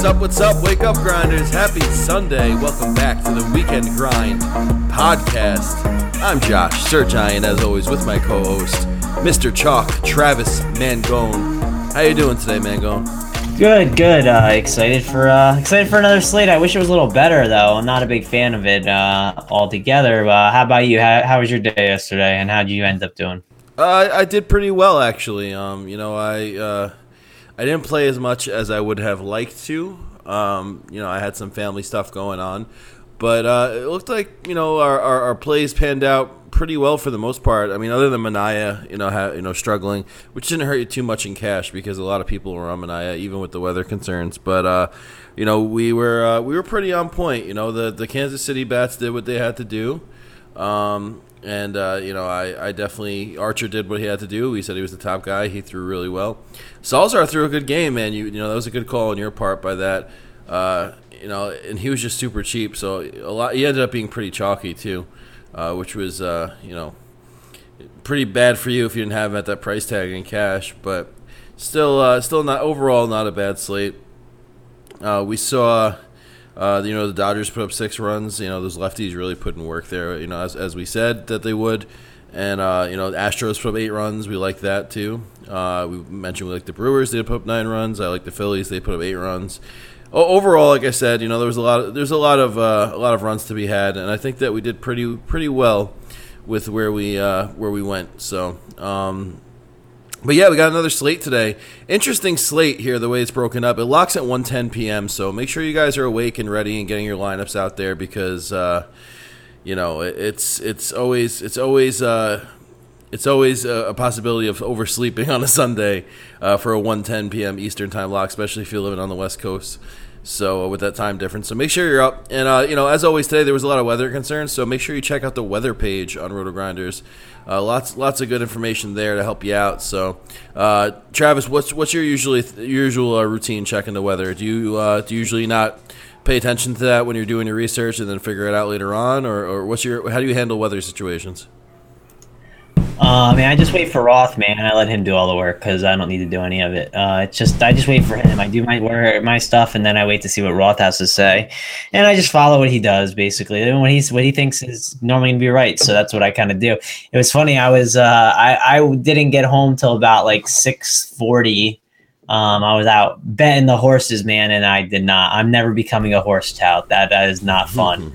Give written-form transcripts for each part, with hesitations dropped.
What's up? Wake up, grinders. Happy Sunday. Welcome back to the Weekend Grind podcast. I'm Josh, Sir Giant, as always, with my co-host, Mr. Chalk, Travis Mangone. How you doing today, Mangone? Good. Excited for another slate. I wish it was a little better, though. I'm not a big fan of it altogether. How about you? How was your day yesterday, and how did you end up doing? I did pretty well, actually. I didn't play as much as I would have liked to. I had some family stuff going on, but it looked like our plays panned out pretty well for the most part. I mean, other than Mania, struggling, which didn't hurt you too much in cash because a lot of people were on Mania, even with the weather concerns. But we were pretty on point. The Kansas City bats did what they had to do. I definitely, Archer did what he had to do. He said he was the top guy. He threw really well. Salazar threw a good game, man. That was a good call on your part by that. And he was just super cheap. So he ended up being pretty chalky too, which was, pretty bad for you if you didn't have him at that price tag in cash. But still not overall not a bad slate. We saw. The Dodgers put up 6 runs. Those lefties really put in work there, as we said that they would. And, the Astros put up 8 runs. We like that, too. We mentioned we like the Brewers. They put up 9 runs. I like the Phillies. They put up 8 runs. Overall, like I said, there's a lot of runs to be had. And I think that we did pretty well with where we went. So, but yeah, we got another slate today. Interesting slate here, the way it's broken up. It locks at 1:10 p.m., so make sure you guys are awake and ready and getting your lineups out there because, it's always a possibility of oversleeping on a Sunday for a 1:10 p.m. Eastern time lock, especially if you're living on the West Coast. So with that time difference, so make sure you're up. And as always today, there was a lot of weather concerns, so make sure you check out the weather page on Roto Grinders. Lots of good information there to help you out. So, Travis, what's your usual routine checking the weather? Do you usually not pay attention to that when you're doing your research and then figure it out later on, or how do you handle weather situations? I just wait for Roth, man. I let him do all the work because I don't need to do any of it. I just wait for him. I do my stuff, and then I wait to see what Roth has to say, and I just follow what he does basically. And what he thinks is normally gonna be right, so that's what I kind of do. It was funny. I was I didn't get home till about like 6:40. I was out betting the horses, man, and I did not. I'm never becoming a horse tout. That is not fun.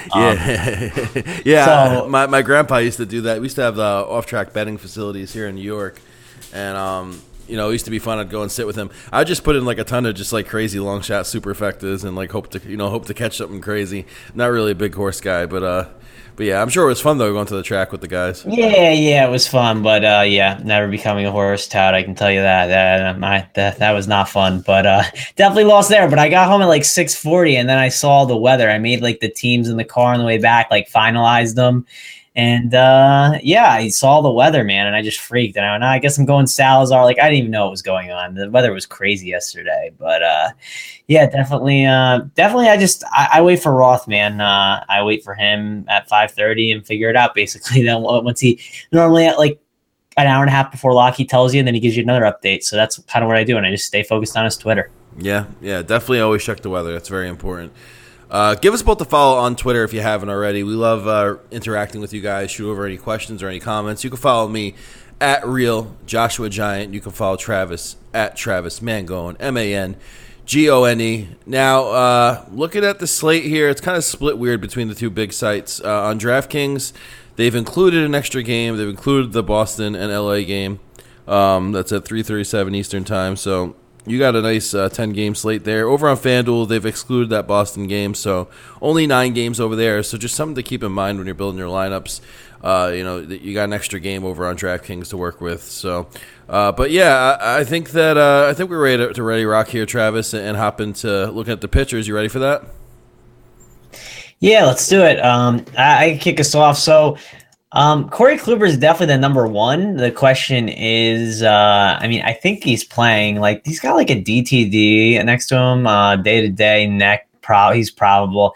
So, my grandpa used to do that. We used to have off-track betting facilities here in New York, and it used to be fun. I'd go and sit with him. I'd just put in like a ton of just like crazy long shot superfectas and like hope to catch something crazy. Not really a big horse guy, but yeah, I'm sure it was fun though going to the track with the guys. Yeah, it was fun, but never becoming a horse tout. I can tell you that was not fun, but definitely lost there. But I got home at like 6:40, and then I saw the weather. I made like the teams in the car on the way back, like finalized them, and I saw the weather, man, and I just freaked. And I guess I'm going Salazar. Like I didn't even know what was going on. The weather was crazy yesterday, but definitely. I wait for Roth, man. I wait for him at 5:30 and figure it out. Basically, then once he normally at like an hour and a half before lock, he tells you, and then he gives you another update. So that's kind of what I do, and I just stay focused on his Twitter. Yeah, definitely always check the weather. That's very important. Give us both a follow on Twitter if you haven't already. We love interacting with you guys. Shoot over any questions or any comments. You can follow me at Real Joshua Giant. You can follow Travis at Travis Mangone, Mangone. Now, looking at the slate here, it's kind of split weird between the two big sites. On DraftKings, they've included an extra game. They've included the Boston and LA game. That's at 3:37 Eastern time. So you got a nice 10-game slate there. Over on FanDuel, they've excluded that Boston game, so only 9 games over there. So just something to keep in mind when you're building your lineups. You got an extra game over on DraftKings to work with. So, but yeah, I think we're ready to rock here, Travis, and hop into looking at the pitchers. You ready for that? Yeah, let's do it. I can kick us off. So, Corey Kluber is definitely the number one. The question is, I think he's playing. Like, he's got like a DTD next to him, day-to-day neck. He's probable.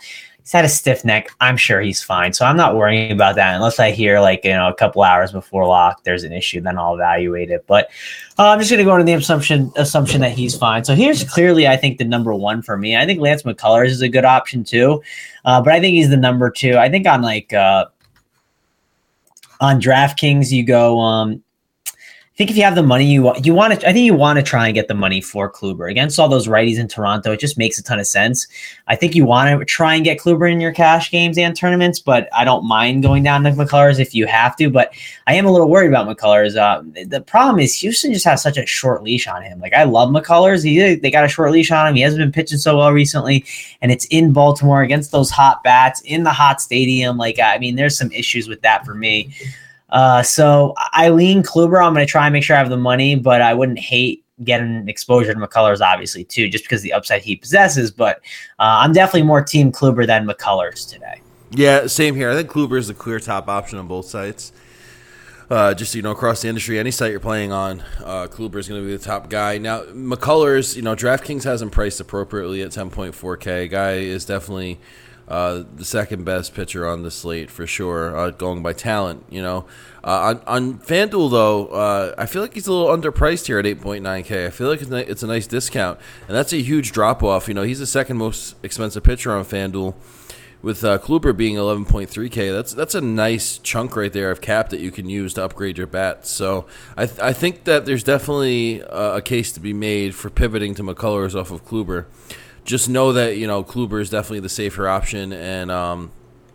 He's had a stiff neck. I'm sure he's fine. So I'm not worrying about that unless I hear a couple hours before lock there's an issue, then I'll evaluate it. But I'm just going to go into the assumption that he's fine. So here's clearly, I think, the number one for me. I think Lance McCullers is a good option too. But I think he's the number two. I think on DraftKings, you go I think if you have the money, you want to. I think you want to try and get the money for Kluber against all those righties in Toronto. It just makes a ton of sense. I think you want to try and get Kluber in your cash games and tournaments, but I don't mind going down to McCullers if you have to. But I am a little worried about McCullers. The problem is Houston just has such a short leash on him. I love McCullers. They got a short leash on him. He hasn't been pitching so well recently, and it's in Baltimore against those hot bats in the hot stadium. There's some issues with that for me. So I lean Kluber. I'm going to try and make sure I have the money, but I wouldn't hate getting exposure to McCullers, obviously, too, just because of the upside he possesses. But I'm definitely more team Kluber than McCullers today. Yeah, same here. I think Kluber is the clear top option on both sites. Just across the industry, any site you're playing on, Kluber is going to be the top guy. Now, McCullers, DraftKings has him priced appropriately at 10.4K. Guy is definitely the second best pitcher on the slate for sure, going by talent. On FanDuel though, I feel like he's a little underpriced here at 8.9K. I feel like it's a nice discount, and that's a huge drop off. He's the second most expensive pitcher on FanDuel, with Kluber being 11.3K. That's a nice chunk right there of cap that you can use to upgrade your bats. So I think that there's definitely a case to be made for pivoting to McCullers off of Kluber. Just know that, Kluber is definitely the safer option, and,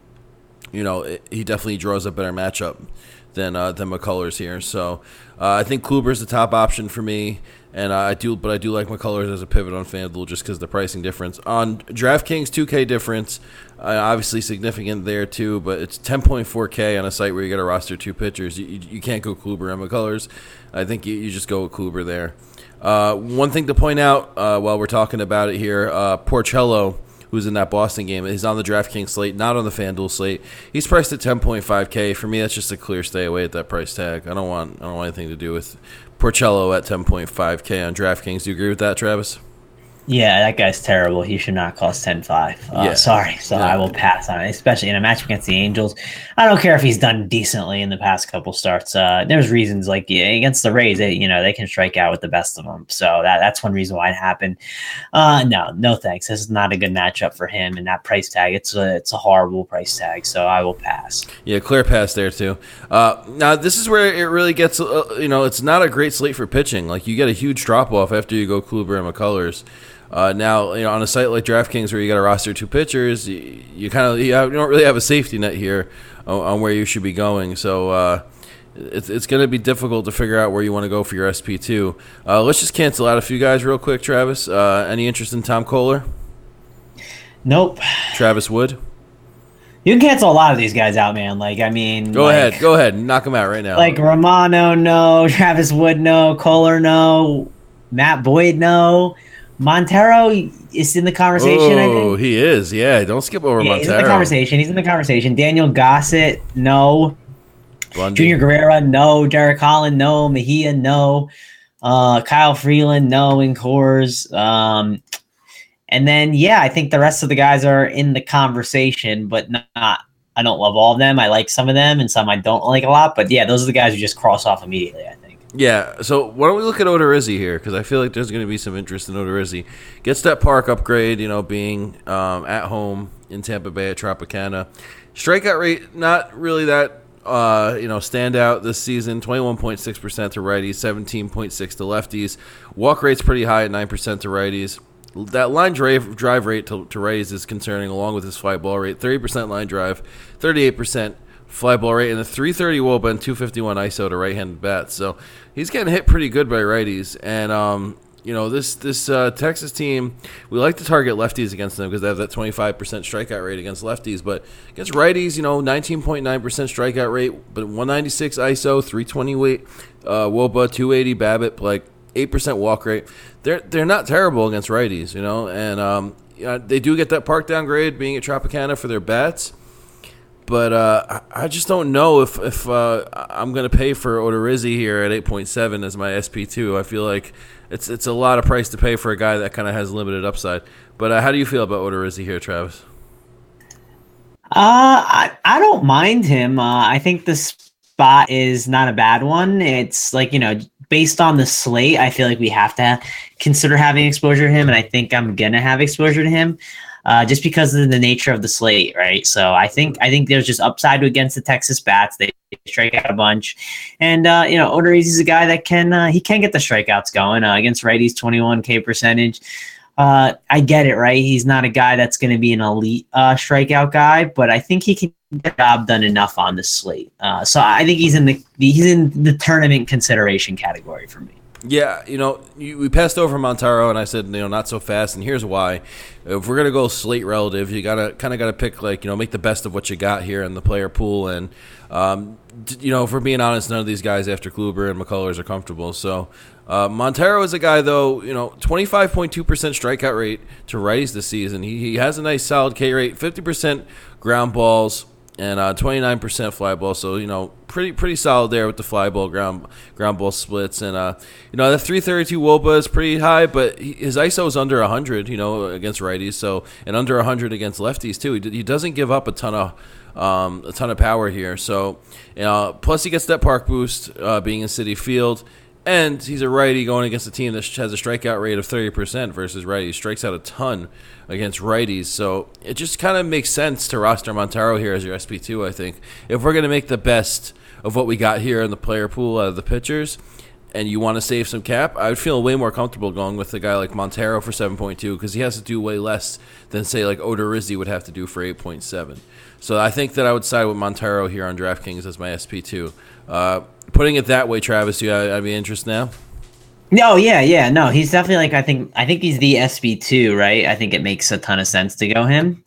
he definitely draws a better matchup than McCullers here. So I think Kluber is the top option for me, and I do like McCullers as a pivot on FanDuel just because the pricing difference. On DraftKings, 2K difference, obviously significant there too, but it's 10.4K on a site where you got to roster two pitchers. You can't go Kluber and McCullers. I think you just go with Kluber there. One thing to point out while we're talking about it here, Porcello, who's in that Boston game, is on the DraftKings slate, not on the FanDuel slate. He's priced at 10.5K. For me, that's just a clear stay away at that price tag. I don't want anything to do with Porcello at 10.5K on DraftKings. Do you agree with that, Travis? Yeah, that guy's terrible. He should not cost 10.5. Sorry. So I will pass on it, especially in a match against the Angels. I don't care if he's done decently in the past couple starts. There's reasons against the Rays, they can strike out with the best of them. So that's one reason why it happened. No thanks. This is not a good matchup for him. And that price tag, it's a horrible price tag. So I will pass. Yeah, clear pass there too. Now this is where it really gets. It's not a great slate for pitching. You get a huge drop off after you go Kluber and McCullers. Now, on a site like DraftKings where you got to roster two pitchers, you don't really have a safety net here on where you should be going. So it's going to be difficult to figure out where you want to go for your SP2. Let's just cancel out a few guys real quick, Travis. Any interest in Tom Kohler? Nope. Travis Wood? You can cancel a lot of these guys out, man. Go ahead. Knock them out right now. Romano, no. Travis Wood, no. Kohler, no. Matt Boyd, no. Montero is in the conversation, I think. Oh, he is. Yeah, don't skip over Montero. He's in the conversation. Daniel Gossett, no. Bundy. Junior Guerrera, no. Derek Holland, no. Mejia, no. Kyle Freeland, no. In Coors. And then, I think the rest of the guys are in the conversation, but not. I don't love all of them. I like some of them, and some I don't like a lot. But, those are the guys who just cross off immediately, I think. Yeah, so why don't we look at Odorizzi here, because I feel like there's going to be some interest in Odorizzi. Gets that park upgrade, being at home in Tampa Bay at Tropicana. Strikeout rate, not really that, standout this season. 21.6% to righties, 17.6% to lefties. Walk rate's pretty high at 9% to righties. That line drive rate to righties is concerning, along with his fly ball rate. 30% line drive, 38% fly ball rate, and a 330 WOBA and 251 ISO to right-handed bats. So he's getting hit pretty good by righties. And, this Texas team, we like to target lefties against them because they have that 25% strikeout rate against lefties. But against righties, 19.9% strikeout rate, but 196 ISO, 320 WOBA, 280 BABIP, 8% walk rate. They're not terrible against righties, and they do get that park downgrade being at Tropicana for their bats. But I just don't know if I'm going to pay for Odorizzi here at 8.7 as my SP2. I feel like it's a lot of price to pay for a guy that kind of has limited upside. But how do you feel about Odorizzi here, Travis? I don't mind him. I think the spot is not a bad one. It's like, based on the slate, I feel like we have to consider having exposure to him, and I think I'm gonna have exposure to him. Just because of the nature of the slate, right? So I think there's just upside against the Texas Bats. They strike out a bunch, and Odorizzi's a guy that can get the strikeouts going against righties. 21K percentage. I get it, right? He's not a guy that's going to be an elite strikeout guy, but I think he can get the job done enough on the slate. So I think he's in the tournament consideration category for me. Yeah, we passed over Montero, and I said, not so fast, and here's why. If we're gonna go slate relative, you gotta pick make the best of what you got here in the player pool, and if we're being honest, none of these guys after Kluber and McCullers are comfortable. So Montero is a guy though, 25.2% strikeout rate to righties this season. He has a nice solid K rate, 50% ground balls, and 29% fly ball. So pretty solid there with the fly ball ground ball splits, and the 332 WOBA is pretty high, but his ISO is under 100 against righties, so, and under 100 against lefties too. He doesn't give up a ton of power here, so plus he gets that park boost being in Citi Field. And he's a righty going against a team that has a strikeout rate of 30% versus righties. He strikes out a ton against righties. So it just kind of makes sense to roster Montero here as your SP2, I think. If we're going to make the best of what we got here in the player pool out of the pitchers, and you want to save some cap, I would feel way more comfortable going with a guy like Montero for 7.2 because he has to do way less than, say, like Odorizzi would have to do for 8.7. So I think that I would side with Montero here on DraftKings as my SP2. Putting it that way, Travis, I'd be interested now. No, yeah. No, he's definitely I think he's the SB2, right? I think it makes a ton of sense to go him.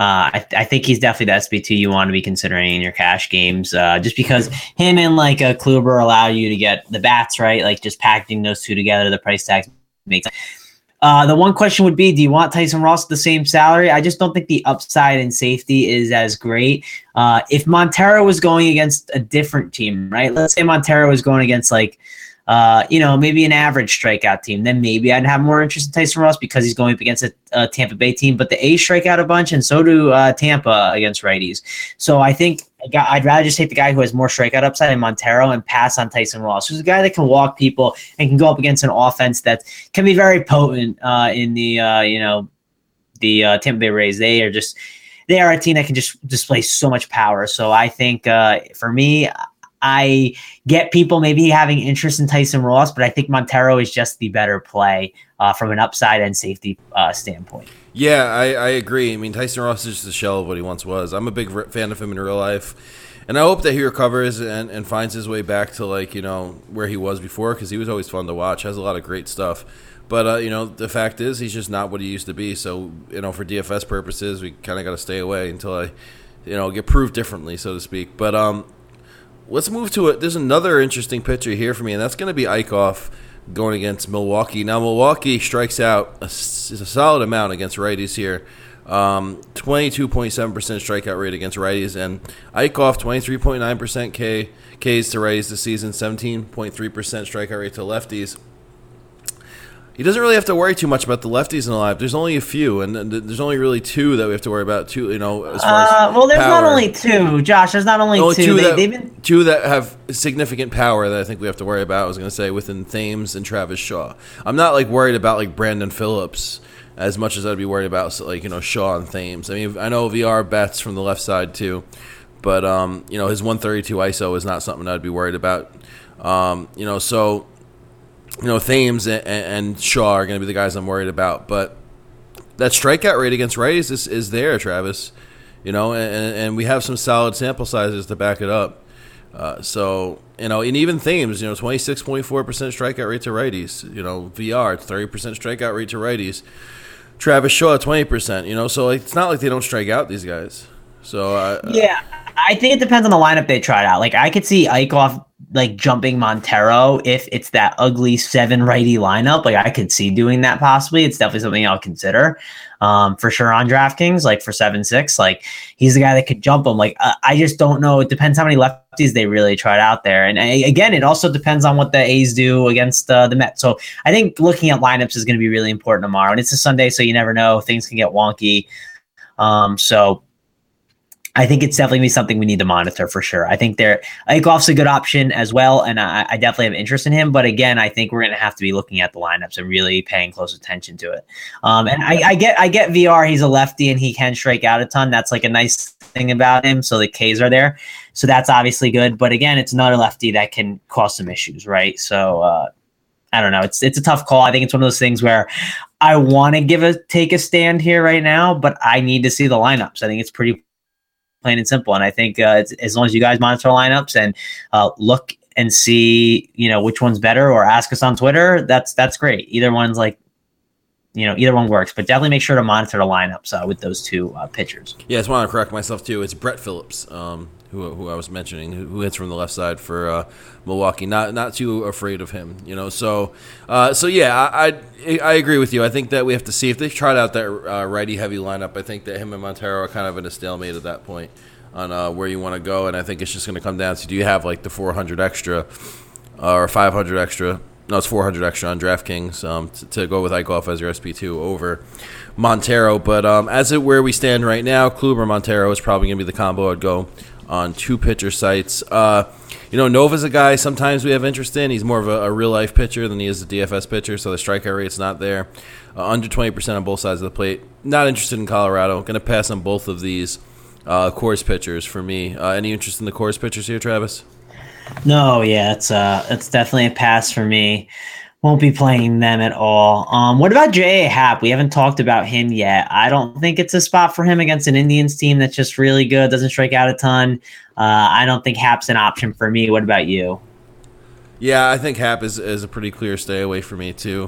I think he's definitely the SB2 you want to be considering in your cash games, just because him and a Kluber allow you to get the bats, right? Like just packaging those two together, the price tag makes sense. The one question would be, do you want Tyson Ross at the same salary? I just don't think the upside and safety is as great. If Montero was going against a different team, right? Let's say Montero was going against maybe an average strikeout team, then maybe I'd have more interest in Tyson Ross because he's going up against a Tampa Bay team. But the A's strike out a bunch, and so do Tampa against righties. So I think I'd rather just take the guy who has more strikeout upside in Montero and pass on Tyson Ross, who's a guy that can walk people and can go up against an offense that can be very potent in the Tampa Bay Rays. They are a team that can just display so much power. So I think for me, I get people maybe having interest in Tyson Ross, but I think Montero is just the better play from an upside and safety standpoint. Yeah, I agree. I mean, Tyson Ross is just a shell of what he once was. I'm a big fan of him in real life, and I hope that he recovers and finds his way back to where he was before, because he was always fun to watch. Has a lot of great stuff. But, the fact is he's just not what he used to be. So, for DFS purposes, we kind of got to stay away until I, get proved differently, so to speak. But let's move to it. There's another interesting pitcher here for me, and that's going to be Eichhoff going against Milwaukee. Now, Milwaukee strikes out a solid amount against righties here. 22.7% strikeout rate against righties, and Eichhoff 23.9% Ks to righties this season, 17.3% strikeout rate to lefties. He doesn't really have to worry too much about the lefties in the lineup. There's only a few, and there's only really two that we have to worry about. Two, as far as there's power. Not only two, Josh. There's not only two. Two that have significant power that I think we have to worry about. I was going to say within Thames and Travis Shaw. I'm not worried about Brandon Phillips as much as I'd be worried about Shaw and Thames. I mean, I know VR bats from the left side too, but his 132 ISO is not something I'd be worried about. So. Thames and Shaw are going to be the guys I'm worried about. But that strikeout rate against righties is there, Travis. And we have some solid sample sizes to back it up. And even Thames, 26.4% strikeout rate to righties. VR, 30% strikeout rate to righties. Travis Shaw, 20%. So it's not like they don't strike out these guys. So yeah, I think it depends on the lineup they tried out. I could see Eichhoff jumping Montero if it's that ugly 7 righty lineup. I could see doing that possibly. It's definitely something I'll consider for sure on DraftKings. For 7-6, he's the guy that could jump him. I just don't know. It depends how many lefties they really tried out there, and again, it also depends on what the A's do against the Mets. So I think looking at lineups is going to be really important tomorrow, and it's a Sunday, so you never know. Things can get wonky. So I think it's definitely something we need to monitor for sure. I think Eichhoff's a good option as well, and I definitely have interest in him. But again, I think we're going to have to be looking at the lineups and really paying close attention to it. And I get VR. He's a lefty and he can strike out a ton. That's like a nice thing about him. So the Ks are there, so that's obviously good. But again, it's another lefty that can cause some issues, right? So I don't know. It's a tough call. I think it's one of those things where I want to take a stand here right now, but I need to see the lineups. I think it's pretty plain and simple. And I think as long as you guys monitor lineups and look and see, which one's better, or ask us on Twitter, that's great. Either one's either one works, but definitely make sure to monitor the lineups with those two pitchers. Yeah, I just want to correct myself too. It's Brett Phillips, who I was mentioning, who hits from the left side for Milwaukee. Not too afraid of him, So yeah, I agree with you. I think that we have to see if they've tried out that righty heavy lineup. I think that him and Montero are kind of in a stalemate at that point on where you want to go, and I think it's just going to come down to, do you have like the 400 extra or 500 extra? No, it's 400 extra on DraftKings to go with Eichhoff as your SP2 over Montero. But where we stand right now, Kluber Montero is probably going to be the combo I'd go on two pitcher sites. Nova's a guy sometimes we have interest in. He's more of a real-life pitcher than he is a DFS pitcher, so the strikeout rate's not there. Under 20% on both sides of the plate. Not interested in Colorado. Going to pass on both of these Coors pitchers for me. Any interest in the Coors pitchers here, Travis? No, yeah, it's definitely a pass for me. Won't be playing them at all. What about J.A. Happ? We haven't talked about him yet. I don't think it's a spot for him against an Indians team that's just really good, doesn't strike out a ton. I don't think Happ's an option for me. What about you? Yeah, I think Happ is a pretty clear stay away for me too.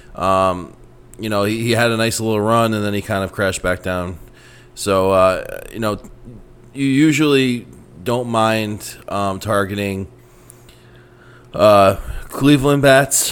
He had a nice little run and then he kind of crashed back down. So, you usually don't mind targeting Cleveland bats.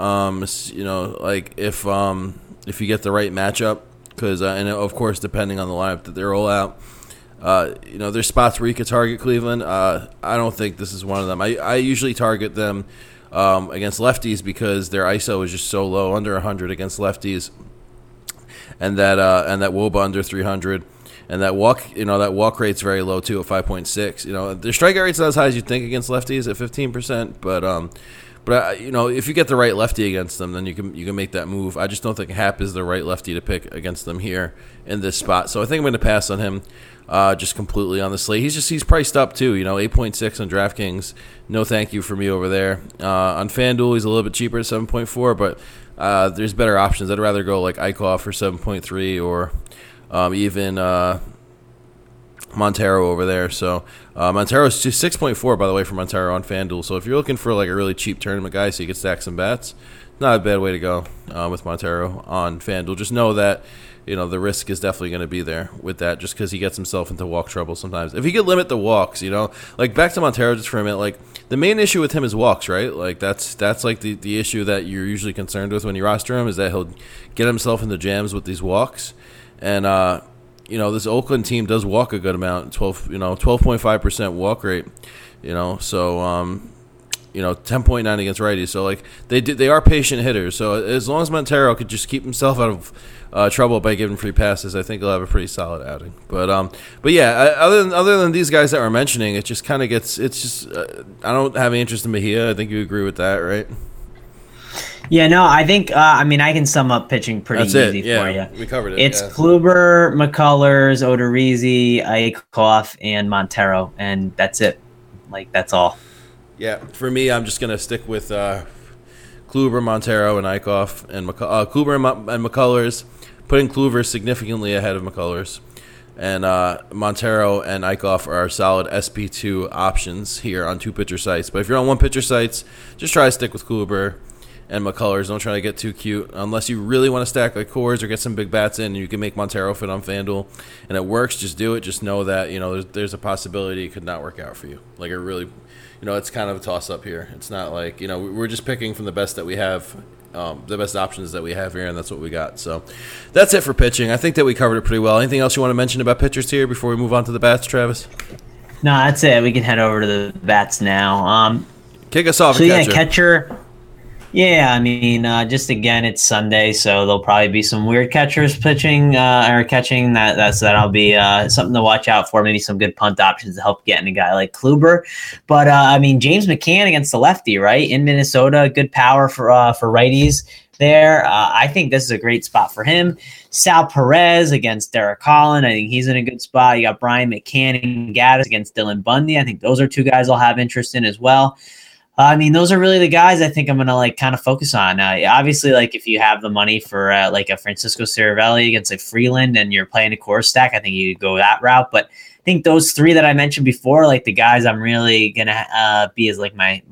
Like if you get the right matchup, because and of course depending on the lineup that they roll out, there's spots where you could target Cleveland. I don't think this is one of them. I usually target them against lefties because their ISO is just so low, under 100 against lefties, and that WOBA under 300. And that walk rate's very low too at 5.6. Their strikeout rate's not as high as you think against lefties at 15%. But if you get the right lefty against them, then you can make that move. I just don't think Happ is the right lefty to pick against them here in this spot. So I think I'm going to pass on him just completely on the slate. He's priced up too. 8.6 on DraftKings. No thank you for me over there. On FanDuel, he's a little bit cheaper at 7.4, but there's better options. I'd rather go like Eichhoff for 7.3 or even Montero over there. So Montero's 6.4, by the way, for Montero on FanDuel. So if you're looking for like a really cheap tournament guy so you can stack some bats, not a bad way to go with Montero on FanDuel. Just know that the risk is definitely going to be there with that, just because he gets himself into walk trouble sometimes. If he could limit the walks, like back to Montero just for a minute, like the main issue with him is walks, right? Like that's like the issue that you're usually concerned with when you roster him, is that he'll get himself into jams with these walks. And this Oakland team does walk a good amount, 12.5% walk rate. So 10.9 against righties. So like they are patient hitters. So as long as Montero could just keep himself out of trouble by giving free passes, I think he'll have a pretty solid outing. But yeah, other than these guys that we're mentioning, it just kind of gets. It's just I don't have any interest in Mejia. I think you agree with that, right? Yeah, no, I think, I can sum up pitching pretty easy for you. We covered it. It's Kluber, McCullers, Odorizzi, Eichhoff, and Montero, and that's it. Like, that's all. Yeah, for me, I'm just going to stick with Kluber, Montero, and Eichhoff, and Kluber and McCullers, putting Kluber significantly ahead of McCullers. And Montero and Eichhoff are solid SP2 options here on two pitcher sites. But if you're on one pitcher sites, just try to stick with Kluber and McCullers. Don't try to get too cute. Unless you really want to stack like Coors or get some big bats in, and you can make Montero fit on FanDuel, and it works, just do it. Just know that, there's a possibility it could not work out for you. Like it really, it's kind of a toss-up here. It's not like, we're just picking from the best that we have, the best options that we have here, and that's what we got. So that's it for pitching. I think that we covered it pretty well. Anything else you want to mention about pitchers here before we move on to the bats, Travis? No, that's it. We can head over to the bats now. Kick us off. So, catcher. Yeah, I mean, just again, it's Sunday, so there'll probably be some weird catchers pitching or catching. That'll be something to watch out for. Maybe some good punt options to help getting a guy like Kluber. But I mean, James McCann against the lefty, right in Minnesota, good power for righties there. I think this is a great spot for him. Sal Perez against Derek Collin. I think he's in a good spot. You got Brian McCann and Gaddis against Dylan Bundy. I think those are two guys I'll have interest in as well. I mean, those are really the guys I think I'm going to like kind of focus on. Obviously, like if you have the money for like a Francisco Cervelli against like Freeland and you're playing a core stack, I think you go that route. But I think those three that I mentioned before, like the guys I'm really going to be as like my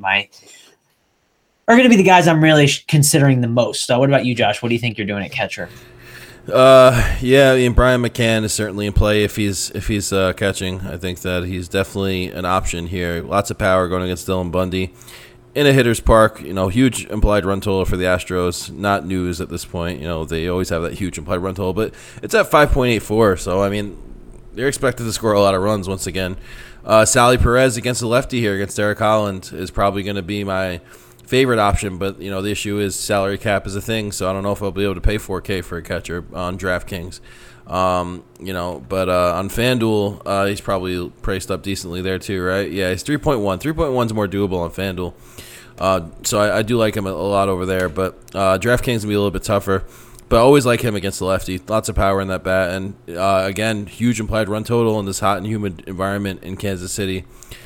are going to be the guys I'm really considering the most. So what about you, Josh? What do you think you're doing at catcher? Yeah, I mean, Brian McCann is certainly in play if he's catching. I think that he's definitely an option here. Lots of power going against Dylan Bundy in a hitter's park. You know, huge implied run total for the Astros. Not news at this point. You know, they always have that huge implied run total, but it's at 5.84. So I mean, they're expected to score a lot of runs once again. Sally Perez against the lefty here against Derek Holland is probably going to be my favorite option, but you know the issue is salary cap is a thing, so I don't know if I'll be able to pay $4K for a catcher on DraftKings. You know, but on FanDuel, he's probably priced up decently there too, right? Yeah, he's 3.1. 3.1 is more doable on FanDuel, so I do like him a lot over there. But DraftKings will be a little bit tougher, but I always like him against the lefty. Lots of power in that bat, and again, huge implied run total in this hot and humid environment in Kansas City.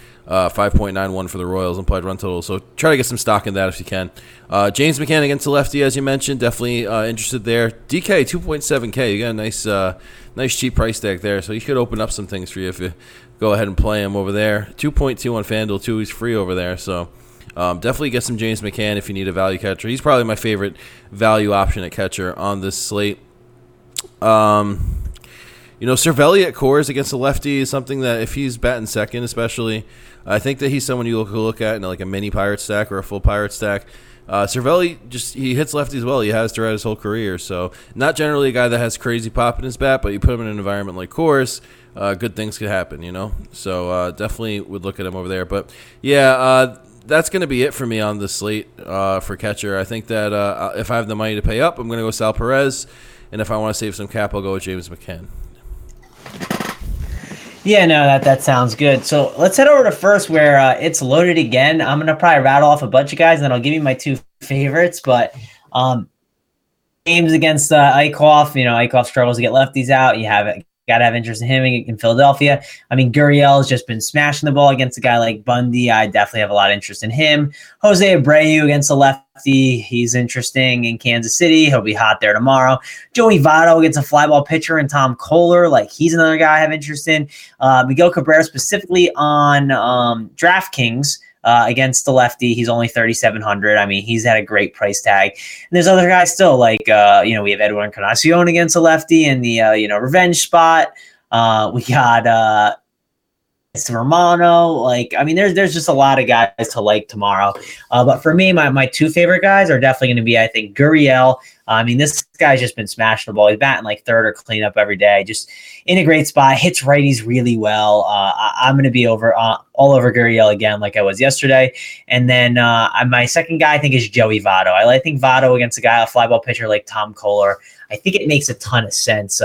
5.91 for the Royals implied run total. So try to get some stock in that if you can. James McCann against the lefty, as you mentioned, definitely interested there. DK 2.7K. You got a nice cheap price tag there. So he could open up some things for you if you go ahead and play him over there. 2.2 on FanDuel too. He's free over there. So definitely get some James McCann if you need a value catcher. He's probably my favorite value option at catcher on this slate. You know, Cervelli at cores against the lefty is something that if he's batting second, especially, I think that he's someone you look at in like a mini pirate stack or a full pirate stack. Cervelli he hits lefties well. He has throughout his whole career. So not generally a guy that has crazy pop in his bat, but you put him in an environment like cores, good things could happen, you know. So definitely would look at him over there. But yeah, that's going to be it for me on the slate for catcher. I think that if I have the money to pay up, I'm going to go Sal Perez. And if I want to save some cap, I'll go with James McCann. Yeah, no, that sounds good. So let's head over to first where it's loaded again. I'm going to probably rattle off a bunch of guys, and then I'll give you my two favorites. But games against Eichhoff, you know, Eichhoff struggles to get lefties out. You have it. Got to have interest in him in Philadelphia. I mean, Gurriel has just been smashing the ball against a guy like Bundy. I definitely have a lot of interest in him. Jose Abreu against the lefty. He's interesting in Kansas City. He'll be hot there tomorrow. Joey Votto against a fly ball pitcher and Tom Kohler. Like, he's another guy I have interest in. Miguel Cabrera specifically on DraftKings. Against the lefty, he's only 3,700. I mean, he's had a great price tag. And there's other guys still, like we have Edwin Encarnacion against the lefty in the revenge spot. We got Romano. Like, I mean, there's just a lot of guys to like tomorrow. But for me, my two favorite guys are definitely going to be, I think, Gurriel. I mean, this guy's just been smashing the ball. He's batting like third or cleanup every day. Just in a great spot. Hits righties really well. I'm going to be all over Gurriel again, like I was yesterday. And then my second guy, I think, is Joey Votto. I think Votto against a fly ball pitcher like Tom Kohler. I think it makes a ton of sense.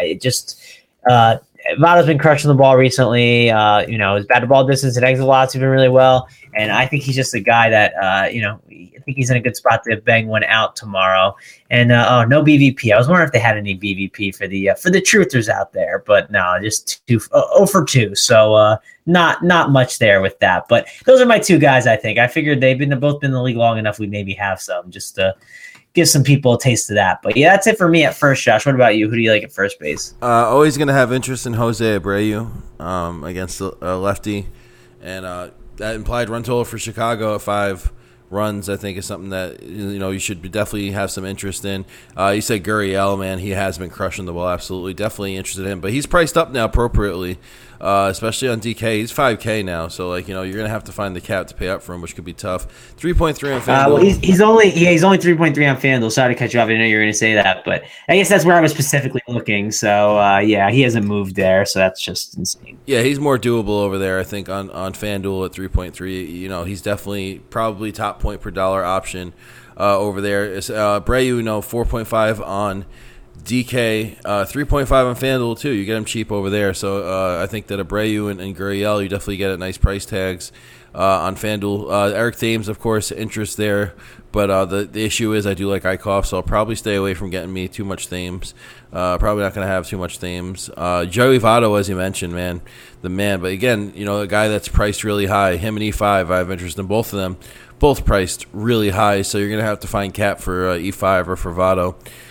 Votto's been crushing the ball recently. His batted ball distance and exit velocity have been really well. And I think he's just a guy that, I think he's in a good spot to bang one out tomorrow. And, no BVP. I was wondering if they had any BVP for the truthers out there, but no, just 0 for 2. So, not much there with that, but those are my two guys. I think I figured they've both been in the league long enough. We'd maybe have some just to give some people a taste of that. But yeah, that's it for me at first, Josh. What about you? Who do you like at first base? Always going to have interest in Jose Abreu against a lefty. And that implied run total for Chicago at 5 runs, I think, is something that you should definitely have some interest in. You said Gurriel, man, he has been crushing the ball, absolutely, definitely interested in him. But he's priced up now appropriately, especially on DK. He's $5K now, so you're gonna have to find the cap to pay up for him, which could be tough. 3.3 on FanDuel. He's only 3.3 on FanDuel. Sorry to cut you off. I didn't know you were gonna say that, but I guess that's where I was specifically looking. So yeah, he hasn't moved there, so that's just insane. Yeah, he's more doable over there, I think, on FanDuel at 3.3. He's definitely probably top top point per dollar option over there. It's Abreu, 4.5 on DK, 3.5 on FanDuel too. You get them cheap over there. So I think that Abreu and Gurriel, you definitely get at nice price tags on FanDuel. Eric Thames, of course, interest there. But the issue is I do like Eichhoff, so I'll probably stay away from getting me too much Thames. Probably not going to have too much Thames. Joey Votto, as you mentioned, man, the man. But again, a guy that's priced really high. Him and E5, I have interest in both of them. Both priced really high, so you're going to have to find cap for E5 or for Votto.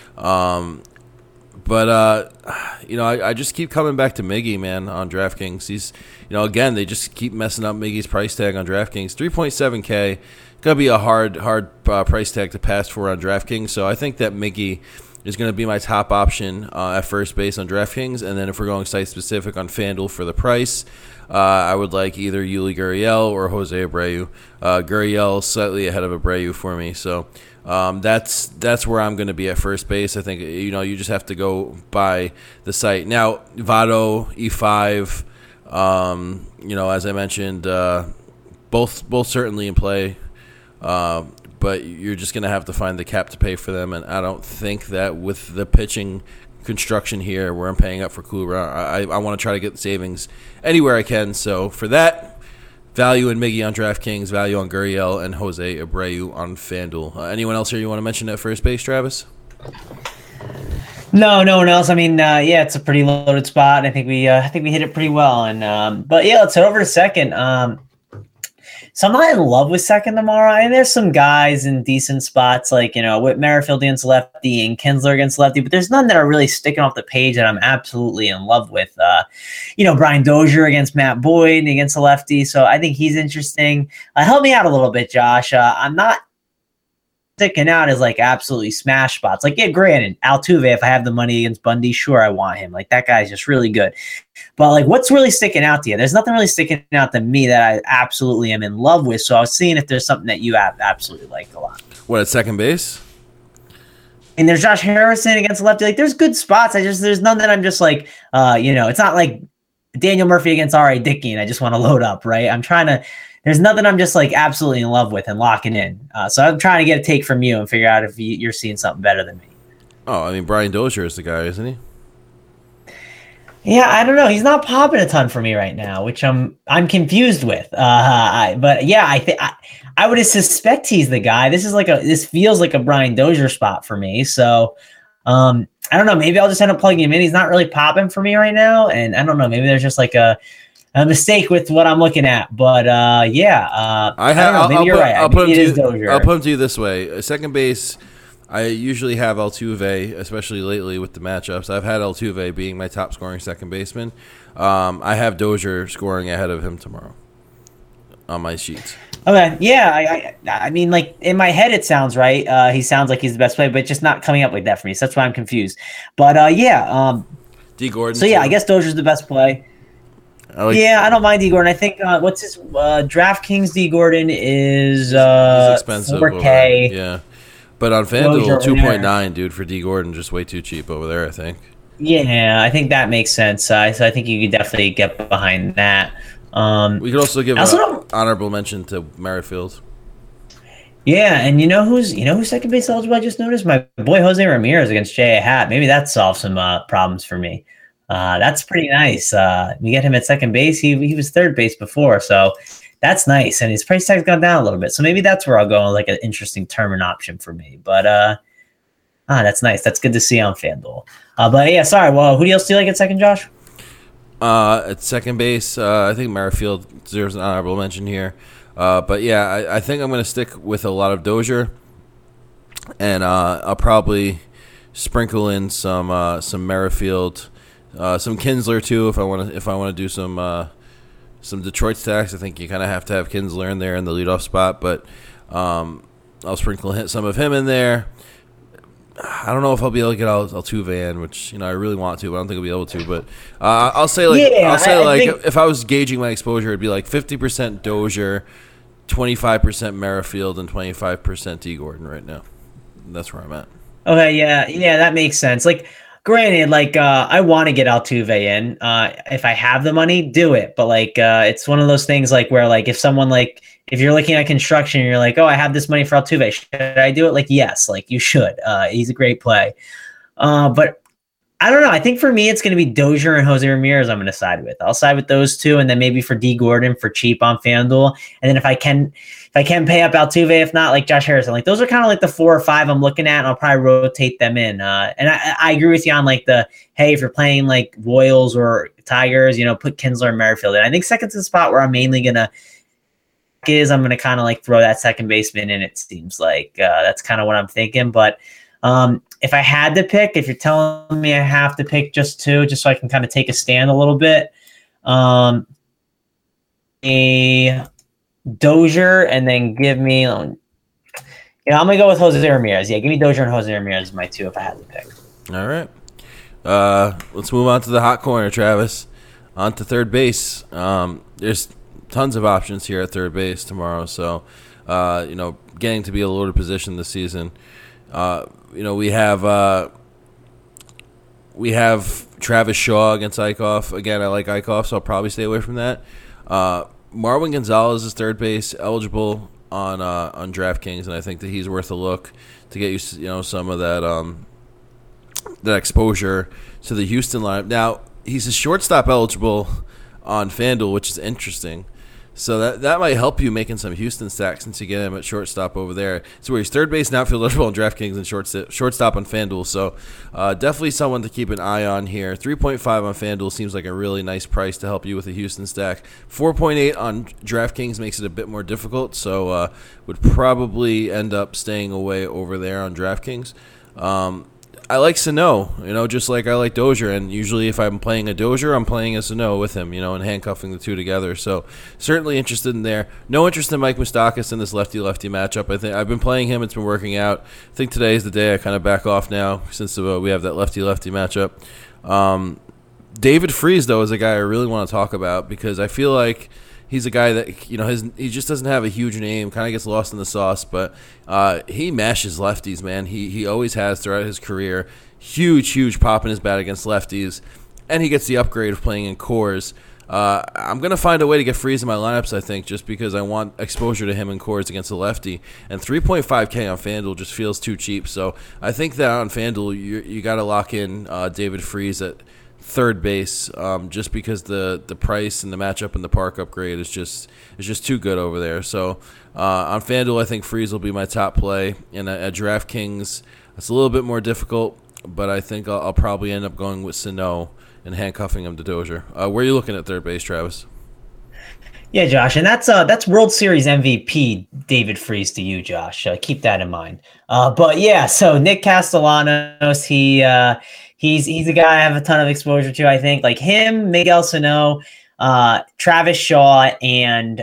But I just keep coming back to Miggy, man, on DraftKings. He's, again, they just keep messing up Miggy's price tag on DraftKings. 3.7K, gonna be a hard price tag to pass for on DraftKings. So I think that Miggy is going to be my top option at first base on DraftKings. And then if we're going site specific on FanDuel for the price, I would like either Yuli Gurriel or Jose Abreu. Gurriel slightly ahead of Abreu for me. So that's where I'm going to be at first base. I think you just have to go by the site. Now Votto, E5, as I mentioned, both certainly in play. But you're just going to have to find the cap to pay for them, and I don't think that with the pitching construction here where I'm paying up for Kluber, I want to try to get savings anywhere I can. So for that, value in Miggy on DraftKings, value on Gurriel, and Jose Abreu on FanDuel. Anyone else here you want to mention at first base, Travis? No one else. I mean, it's a pretty loaded spot. I think we hit it pretty well. And but yeah, let's head over to second. So I'm not in love with second tomorrow. And there's some guys in decent spots like, Whit Merrifield against lefty and Kinsler against lefty, but there's none that are really sticking off the page that I'm absolutely in love with. Brian Dozier against Matt Boyd against a lefty. So I think he's interesting. Help me out a little bit, Josh. I'm not sticking out as like absolutely smash spots. Like, yeah, granted, Altuve, if I have the money against Bundy, sure, I want him. Like, that guy's just really good. But like, what's really sticking out to you? There's nothing really sticking out to me that I absolutely am in love with. So I was seeing if there's something that you have absolutely liked a lot. What, at second base? And there's Josh Harrison against lefty. Like, there's good spots. There's none that I'm just like, it's not like Daniel Murphy against R.A. Dickey and I just want to load up, right? There's nothing I'm just like absolutely in love with and locking in. So I'm trying to get a take from you and figure out if you're seeing something better than me. Oh, I mean, Brian Dozier is the guy, isn't he? Yeah, I don't know. He's not popping a ton for me right now, which I'm confused with. I would suspect he's the guy. This feels like a Brian Dozier spot for me. So I don't know. Maybe I'll just end up plugging him in. He's not really popping for me right now, and I don't know. Maybe there's just like a mistake with what I'm looking at. But maybe you're right. I'll put him to you this way. Second base, I usually have Altuve, especially lately with the matchups. I've had Altuve being my top scoring second baseman. I have Dozier scoring ahead of him tomorrow on my sheets. Okay, yeah, I mean, like, in my head it sounds right. He sounds like he's the best player, but just not coming up like that for me. So that's why I'm confused. But D. Gordon. So yeah, I guess Dozier's the best play. I don't mind D. Gordon. I think what's his DraftKings D. Gordon is he's expensive. $4K. Yeah, but on FanDuel 2.9, dude, for D. Gordon, just way too cheap over there, I think. Yeah, I think that makes sense. So I think you could definitely get behind that. We could also give an honorable mention to Merrifield. Yeah, and you know who's second base eligible? I just noticed my boy Jose Ramirez against J.A. Happ. Maybe that solves some problems for me. That's pretty nice. We get him at second base. He was third base before, so that's nice. And his price tag's gone down a little bit, so maybe that's where I'll go, like an interesting tournament option for me. But that's nice. That's good to see on FanDuel. But yeah, sorry. Well, who else do you like at second, Josh? At second base, I think Merrifield deserves an honorable mention here. But yeah, I think I'm going to stick with a lot of Dozier, and I'll probably sprinkle in some Merrifield, some Kinsler too if I want to do some Detroit stacks. I think you kind of have to have Kinsler in there in the leadoff spot, but I'll sprinkle some of him in there. I don't know if I'll be able to get Altuve in, which I really want to, but I don't think I'll be able to. But I'll say if I was gauging my exposure, it'd be like 50% Dozier, 25% Merrifield, and 25% D. Gordon right now. That's where I'm at. Okay, yeah, that makes sense. Like, granted, like I want to get Altuve in. If I have the money, do it. But like, it's one of those things like where like if someone like if you're looking at construction and you're like, oh, I have this money for Altuve, should I do it? Like, yes, like you should. He's a great play. But I don't know. I think for me, it's going to be Dozier and Jose Ramirez I'm going to side with. I'll side with those two, and then maybe for D. Gordon for cheap on FanDuel. And then if I can pay up Altuve, if not, like Josh Harrison. Like those are kind of like the 4 or 5 I'm looking at, and I'll probably rotate them in. And I agree with you on like hey, if you're playing like Royals or Tigers, put Kinsler and Merrifield in. I think second's the spot where I'm mainly going to kind of like throw that second baseman in. It seems like that's kind of what I'm thinking. But if I had to pick, if you're telling me I have to pick just 2, just so I can kind of take a stand a little bit, a Dozier, and then give me, I'm going to go with Jose Ramirez. Yeah, give me Dozier and Jose Ramirez as my 2 if I had to pick. All right. Let's move on to the hot corner, Travis. On to third base. There's tons of options here at third base tomorrow, so, getting to be a loaded position this season. We have Travis Shaw against Eichhoff. Again, I like Eichhoff, so I'll probably stay away from that. Marwin Gonzalez is third base eligible on DraftKings, and I think that he's worth a look to get some of that exposure to the Houston lineup. Now he's a shortstop eligible on FanDuel, which is interesting. So that might help you making some Houston stacks since you get him at shortstop over there. So where he's third base and outfield eligible on DraftKings and shortstop on FanDuel. So definitely someone to keep an eye on here. 3.5 on FanDuel seems like a really nice price to help you with a Houston stack. 4.8 on DraftKings makes it a bit more difficult. So would probably end up staying away over there on DraftKings. I like Sano, just like I like Dozier. And usually if I'm playing a Dozier, I'm playing a Sano with him, and handcuffing the two together. So certainly interested in there. No interest in Mike Moustakas in this lefty-lefty matchup. I think I've been playing him. It's been working out. I think today is the day I kind of back off now since we have that lefty-lefty matchup. David Freese, though, is a guy I really want to talk about because I feel like he's a guy that, he just doesn't have a huge name, kind of gets lost in the sauce, but he mashes lefties, man. He always has throughout his career. Huge pop in his bat against lefties, and he gets the upgrade of playing in Coors. I'm going to find a way to get Freese in my lineups, I think, just because I want exposure to him in Coors against a lefty. And 3.5K on FanDuel just feels too cheap. So I think that on FanDuel, you got to lock in David Freese at third base, just because the price and the matchup and the park upgrade is just too good over there. So on FanDuel, I think Freese will be my top play, and at DraftKings, it's a little bit more difficult, but I think I'll probably end up going with Sano and handcuffing him to Dozier. Where are you looking at third base, Travis? Yeah, Josh, and that's World Series MVP David Freese to you, Josh. Keep that in mind. But yeah, so Nick Castellanos, He's a guy I have a ton of exposure to, I think. Like him, Miguel Sano, Travis Shaw, and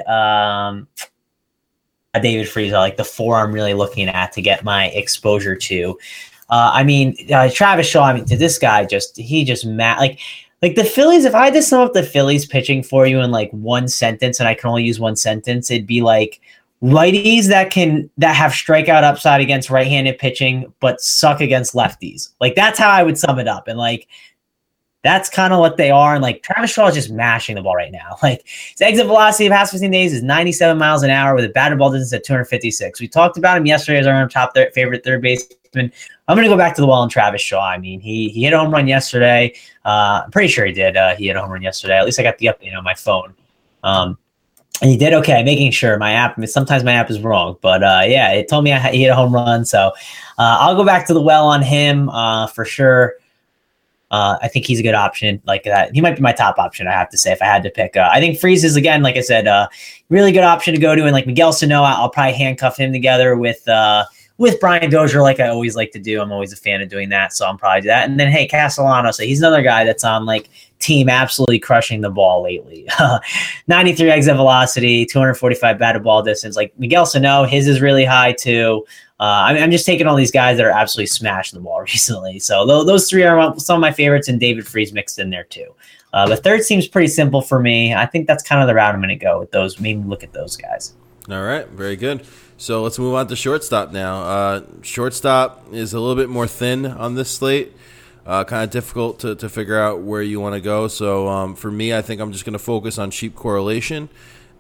David Freese are like the 4 I'm really looking at to get my exposure to. Travis Shaw, to this guy, like the Phillies, if I had to sum up the Phillies pitching for you in like one sentence, and I can only use one sentence, it'd be like righties that have strikeout upside against right-handed pitching, but suck against lefties. Like that's how I would sum it up. And like, that's kind of what they are. And like Travis Shaw is just mashing the ball right now. Like his exit velocity of past 15 days is 97 miles an hour with a batted ball distance at 256. We talked about him yesterday as our top favorite third baseman. I'm going to go back to the well on Travis Shaw. I mean, he hit a home run yesterday. I'm pretty sure he did. He hit a home run yesterday. At least I got the update on my phone. And he did okay, making sure sometimes my app is wrong. But yeah, it told me he hit a home run. So I'll go back to the well on him for sure. I think he's a good option like that. He might be my top option, I have to say, if I had to pick. I think Freese is, again, like I said, really good option to go to. And like Miguel Sano, I'll probably handcuff him together with Brian Dozier, like I always like to do. I'm always a fan of doing that, so I'm probably do that. And then, hey, Castellanos, so he's another guy that's on like team absolutely crushing the ball lately. 93 exit velocity, 245 batted ball distance. Like Miguel Sano, his is really high too. I'm just taking all these guys that are absolutely smashing the ball recently. So those 3 are some of my favorites, and David Freese mixed in there too. The third seems pretty simple for me. I think that's kind of the route I'm going to go with those. Maybe look at those guys. All right, very good. So let's move on to shortstop now. Shortstop is a little bit more thin on this slate. Kind of difficult to figure out where you want to go. So for me, I think I'm just going to focus on cheap correlation.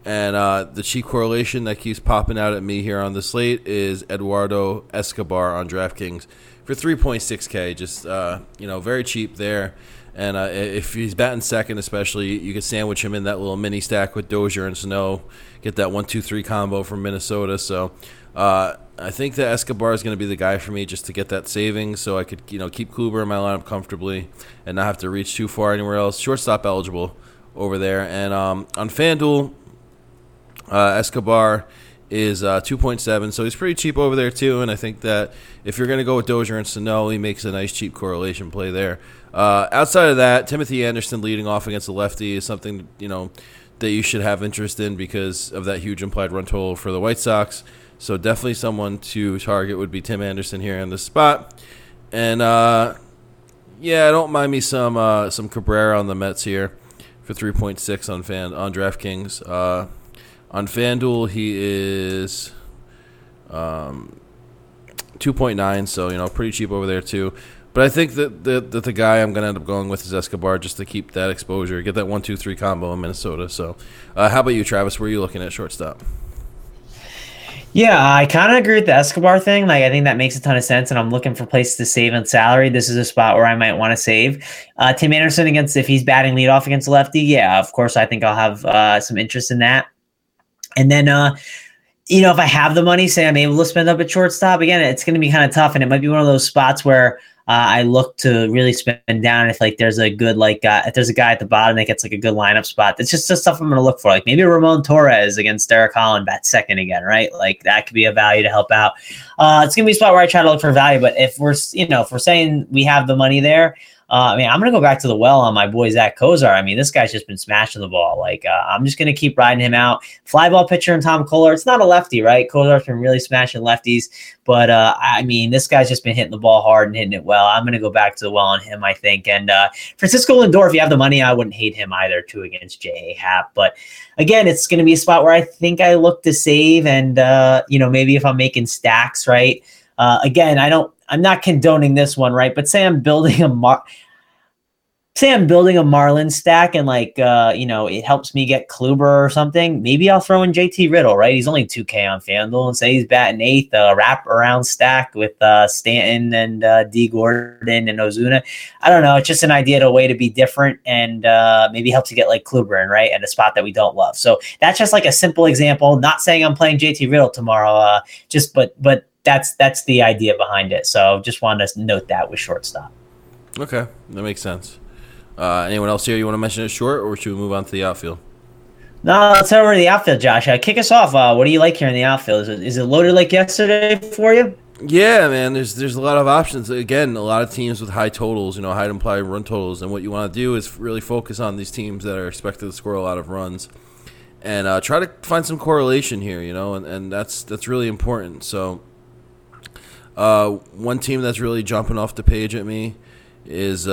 And the cheap correlation that keeps popping out at me here on the slate is Eduardo Escobar on DraftKings for 3.6K. Just, very cheap there. And if he's batting second especially, you could sandwich him in that little mini stack with Dozier and Sano, get that 1-2-3 combo from Minnesota. So I think that Escobar is going to be the guy for me just to get that savings so I could keep Kluber in my lineup comfortably and not have to reach too far anywhere else. Shortstop eligible over there. And on FanDuel, Escobar is 2.7, so he's pretty cheap over there too. And I think that if you're going to go with Dozier and Sano, he makes a nice cheap correlation play there. Outside of that, Timothy Anderson leading off against the lefty is something that you should have interest in because of that huge implied run total for the White Sox. So definitely someone to target would be Tim Anderson here in this spot. And don't mind me some Cabrera on the Mets here for 3.6 on DraftKings. On FanDuel, he is 2.9, so pretty cheap over there too. But I think that the guy I'm going to end up going with is Escobar just to keep that exposure, get that 1-2-3 combo in Minnesota. So how about you, Travis? Where are you looking at shortstop? Yeah, I kind of agree with the Escobar thing. I think that makes a ton of sense, and I'm looking for places to save on salary. This is a spot where I might want to save. Tim Anderson if he's batting leadoff against a lefty, yeah, of course, I think I'll have some interest in that. And then, if I have the money, say I'm able to spend up at shortstop, again, it's going to be kind of tough, and it might be one of those spots where I look to really spend down if there's a good if there's a guy at the bottom that gets a good lineup spot. That's just the stuff I'm going to look for. Maybe Ramon Torres against Derek Holland bats second again, right? That could be a value to help out. It's going to be a spot where I try to look for value, but if we're saying we have the money there, I'm going to go back to the well on my boy Zach Kozar. This guy's just been smashing the ball. I'm just going to keep riding him out. Fly ball pitcher and Tom Kohler. It's not a lefty, right? Kozar's been really smashing lefties. But, this guy's just been hitting the ball hard and hitting it well. I'm going to go back to the well on him, I think. And Francisco Lindor, if you have the money, I wouldn't hate him either, too, against J.A. Happ. But, again, it's going to be a spot where I think I look to save. And, maybe if I'm making stacks, right? Again, I'm not condoning this one, right? But say I'm building a Marlin stack and it helps me get Kluber or something. Maybe I'll throw in JT Riddle, right? He's only 2K on FanDuel and say he's batting eighth, wrap around stack with Stanton and D Gordon and Ozuna. I don't know. It's just an idea, a way to be different and maybe helps you get Kluber in, right? At a spot that we don't love. So that's just a simple example. Not saying I'm playing JT Riddle tomorrow, but that's the idea behind it. So just wanted to note that with shortstop. Okay, that makes sense. Anyone else here you want to mention it short, or should we move on to the outfield? No, let's head over to the outfield, Josh. Kick us off. What do you like here in the outfield? Is it loaded like yesterday for you? Yeah, man. There's a lot of options. Again, a lot of teams with high totals, high implied run totals, and what you want to do is really focus on these teams that are expected to score a lot of runs, and try to find some correlation here, and that's really important. So, one team that's really jumping off the page at me is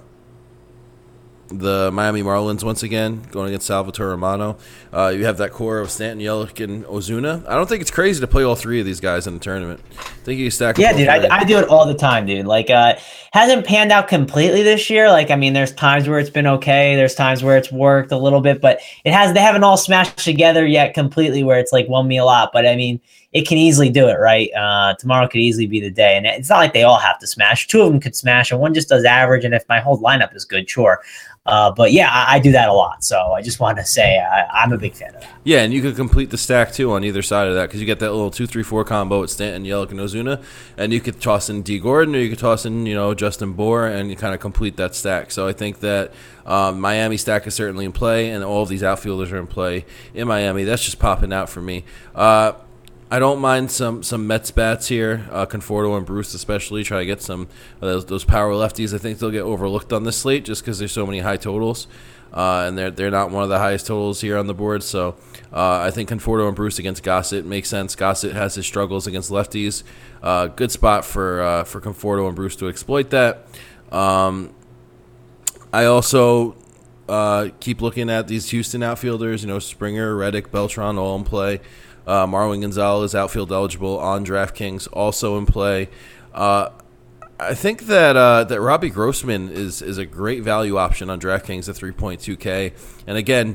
the Miami Marlins once again, going against Salvatore Romano. You have that core of Stanton, Yelich, and Ozuna. I don't think it's crazy to play all three of these guys in the tournament. I think you can stack them. Yeah, dude, I do it all the time, dude. Hasn't panned out completely this year. There's times where it's been okay. There's times where it's worked a little bit, but they haven't all smashed together yet completely where it's won me a lot. But it can easily do it, right? Tomorrow could easily be the day. And it's not like they all have to smash. Two of them could smash, and one just does average. And if my whole lineup is good, sure. But yeah, I do that a lot. So I just wanted to say I'm a big fan of that. Yeah, and you could complete the stack too on either side of that because you get that little 2-3-4 combo with Stanton, Yelich, and Ozuna, and you could toss in D Gordon or you could toss in Justin Bour and you kind of complete that stack. So I think that Miami stack is certainly in play, and all of these outfielders are in play in Miami. That's just popping out for me. I don't mind some Mets bats here, Conforto and Bruce especially. Try to get some of those power lefties. I think they'll get overlooked on this slate just because there's so many high totals, and they're not one of the highest totals here on the board. So I think Conforto and Bruce against Gossett makes sense. Gossett has his struggles against lefties. Good spot for Conforto and Bruce to exploit that. I also keep looking at these Houston outfielders. Springer, Reddick, Beltran, all in play. Marwin Gonzalez, outfield eligible on DraftKings, also in play. I think that Robbie Grossman is a great value option on DraftKings at 3.2K. And again,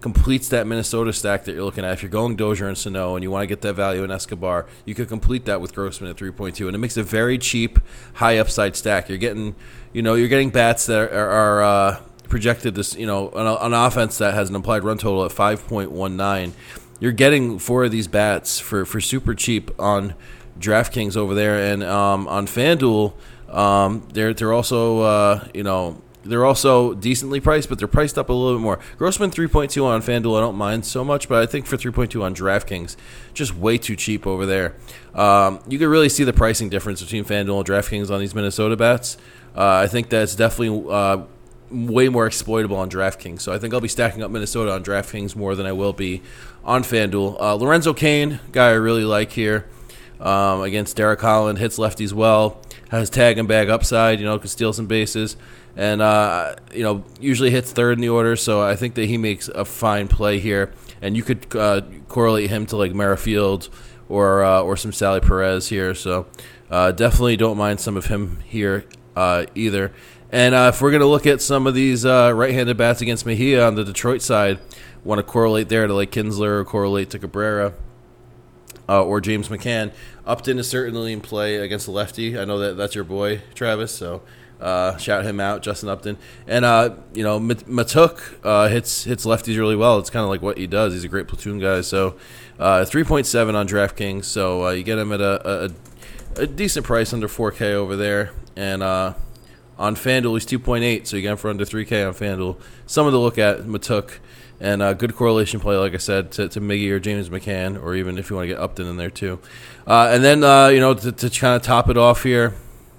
completes that Minnesota stack that you're looking at. If you're going Dozier and Sano and you want to get that value in Escobar, you could complete that with Grossman at 3.2, and it makes a very cheap, high upside stack. You're getting, you're getting bats that are projected this, an offense that has an implied run total at 5.19. You're getting 4 of these bats for super cheap on DraftKings over there, and on FanDuel, they're also they're also decently priced, but they're priced up a little bit more. Grossman 3.2 on FanDuel I don't mind so much, but I think for 3.2 on DraftKings, just way too cheap over there. You can really see the pricing difference between FanDuel and DraftKings on these Minnesota bats. I think that's definitely way more exploitable on DraftKings. So I think I'll be stacking up Minnesota on DraftKings more than I will be on FanDuel. Lorenzo Cain, guy I really like here, against Derek Holland, hits lefties well, has tag and bag upside, could steal some bases, and usually hits third in the order. So I think that he makes a fine play here, and you could correlate him to like Merrifield or some Sally Perez here. So definitely don't mind some of him here either. And if we're going to look at some of these right-handed bats against Mejia on the Detroit side, want to correlate there to like Kinsler or correlate to Cabrera or James McCann. Upton is certainly in play against the lefty. I know that's your boy, Travis, so shout him out, Justin Upton. And, Matuk hits lefties really well. It's kind of like what he does. He's a great platoon guy. So 3.7 on DraftKings, so you get him at a decent price, under 4K over there. And on FanDuel, he's 2.8, so you get him for under 3K on FanDuel. Someone to look at, Matuk. And good correlation play, like I said, to Miggy or James McCann, or even if you want to get Upton in there too. And then, to kind of top it off here,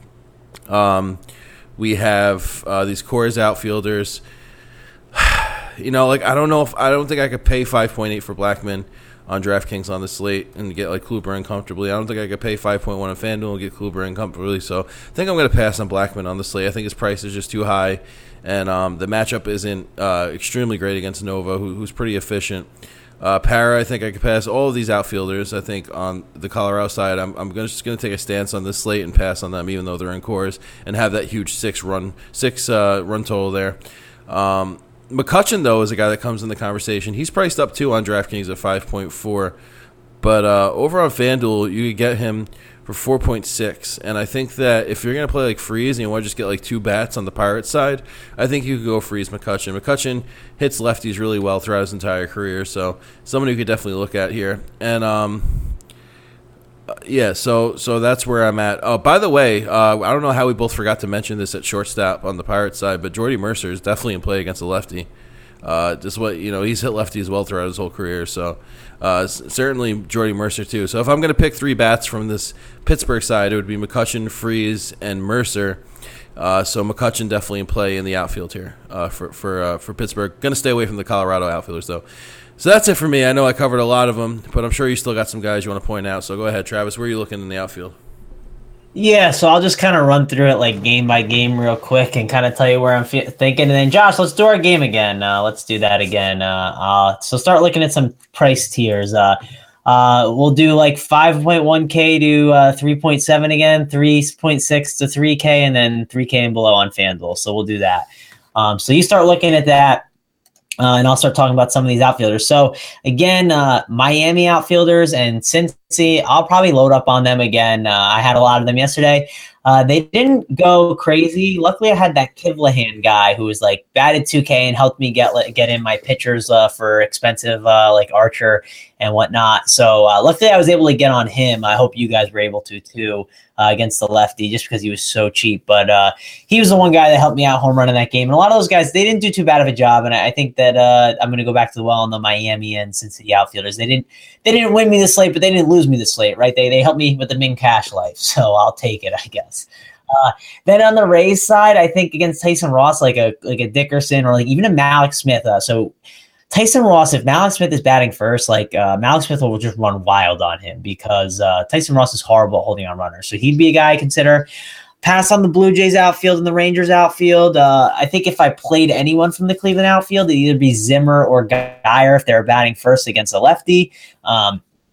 we have these Coors outfielders. I don't think I could pay 5.8 for Blackmon on DraftKings on the slate and get like Kluber in comfortably. I don't think I could pay 5.1 on FanDuel and get Kluber in comfortably. So I think I'm going to pass on Blackmon on the slate. I think his price is just too high. And the matchup isn't extremely great against Nova, who's pretty efficient. Parra, I think I could pass all of these outfielders. I think on the Colorado side, I'm just going to take a stance on this slate and pass on them, even though they're in Coors, and have that huge six run total there. McCutchen, though, is a guy that comes in the conversation. He's priced up, too, on DraftKings at 5.4. But over on FanDuel, you could get him for 4.6. And I think that if you're going to play like Freeze and you want to just get like 2 bats on the Pirates side, I think you could go Freeze McCutchen. McCutchen hits lefties really well throughout his entire career, so someone you could definitely look at here. And so that's where I'm at. Oh, by the way, I don't know how we both forgot to mention this at shortstop on the Pirates side, but Jordy Mercer is definitely in play against a lefty. He's hit lefties well throughout his whole career, so certainly Jordy Mercer too. So if I'm going to pick 3 bats from this Pittsburgh side, it would be McCutchen, Freeze, and Mercer. So McCutchen definitely in play in the outfield here for Pittsburgh. Going to stay away from the Colorado outfielders though. So that's it for me. I know I covered a lot of them, but I'm sure you still got some guys you want to point out. So go ahead, Travis. Where are you looking in the outfield? Yeah, so I'll just kind of run through it like game by game real quick and kind of tell you where I'm thinking. And then, Josh, let's do our game again. Let's do that again. So start looking at some price tiers. We'll do like 5.1K to 3.7 again, 3.6 to 3K, and then 3K and below on FanDuel. So we'll do that. So you start looking at that. And I'll start talking about some of these outfielders. So, again, Miami outfielders and Cincy, I'll probably load up on them again. I had a lot of them yesterday. They didn't go crazy. Luckily, I had that Kivlahan guy who was like batted 2K and helped me get in my pitchers for expensive like Archer and whatnot. So luckily, I was able to get on him. I hope you guys were able to too against the lefty, just because he was so cheap. But he was the one guy that helped me out home run in that game. And a lot of those guys, they didn't do too bad of a job. And I think that I'm going to go back to the well on the Miami and Cincinnati outfielders. They didn't win me the slate, but they didn't lose me the slate, right? They helped me with the Ming Cash life, so I'll take it, I guess. Then on the Rays side, I think against Tyson Ross, like a Dickerson or like even a Malik Smith. So Tyson Ross, if Malik Smith is batting first, Malik Smith will just run wild on him because Tyson Ross is horrible at holding on runners. So he'd be a guy I consider. Pass on the Blue Jays outfield and the Rangers outfield. I think if I played anyone from the Cleveland outfield, it'd either be Zimmer or Geyer if they're batting first against a lefty.